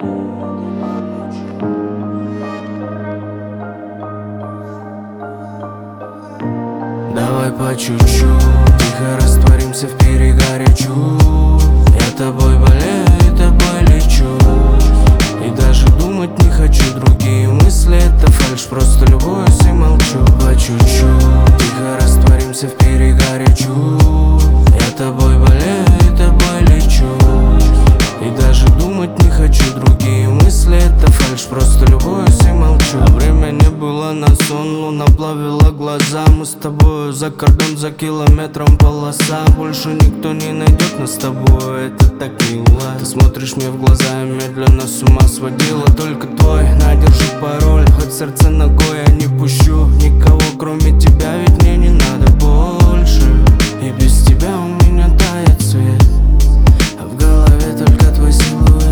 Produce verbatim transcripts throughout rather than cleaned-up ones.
Давай по чуть-чуть, тихо растворимся в перегаре чуть. Я тобой болею и тобой лечу, и даже думать не хочу. Другие мысли — это фальшь, просто любуюсь и молчу. По чуть-чуть, тихо растворимся в перегаре чуть. Я тобой болею и тобой лечу, и даже думать не хочу. Другие мысли — это фальшь, просто любуюсь и молчу. А время не было на сон, луна плавила глаза. Мы с тобою за кордон, за километром полоса. Больше никто не найдет нас с тобой, это так мило. Ты смотришь мне в глаза и медленно с ума сводила. Только твой, надержи пароль, хоть сердце ногой я не пущу. Никого кроме тебя, ведь мне не надо больше. И без тебя у меня тает свет, а в голове только твой силуэт.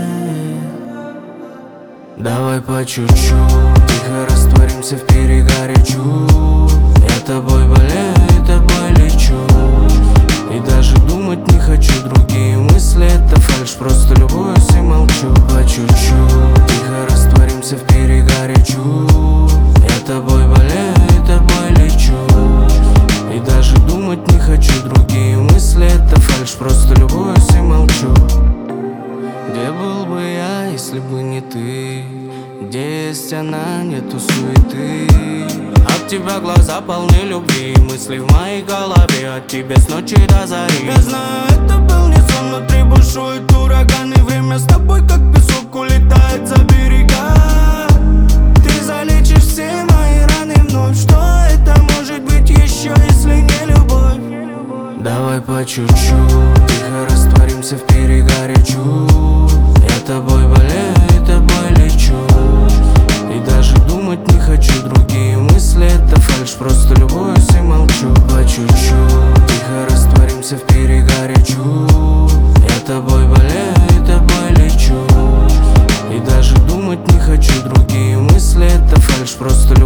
Давай по чуть-чуть, тихо растворимся в перегаре чуть. Я тобой болею и тобой лечу, и даже думать не хочу. Другие мысли — это фальшь, просто любуюсь и молчу. По чуть-чуть, тихо растворимся в перегаре чуть. Я тобой болею и тобой лечу, и даже думать не хочу. Другие мысли — это фальшь, просто любуюсь и молчу. Где был бы я, если бы не ты? Где есть она, нету суеты. От тебя глаза полны любви, мысли в моей голове от тебя с ночи до зари. Я знаю, это был не сон, внутри бушует ураган, и время с тобой как песок улетает за берега. Ты залечишь все мои раны вновь. Что это может быть еще, если не любовь? Давай по чуть-чуть, тихо растворимся в перегаре чуть. Я тобой болею и тобой лечу, и даже думать не хочу. Другие мысли — это фальшь, просто любуюсь и молчу. По чуть-чуть, тихо растворимся в перегаре чуть. Я тобой болею и тобой лечу, и даже думать не хочу. Другие мысли — это фальшь, просто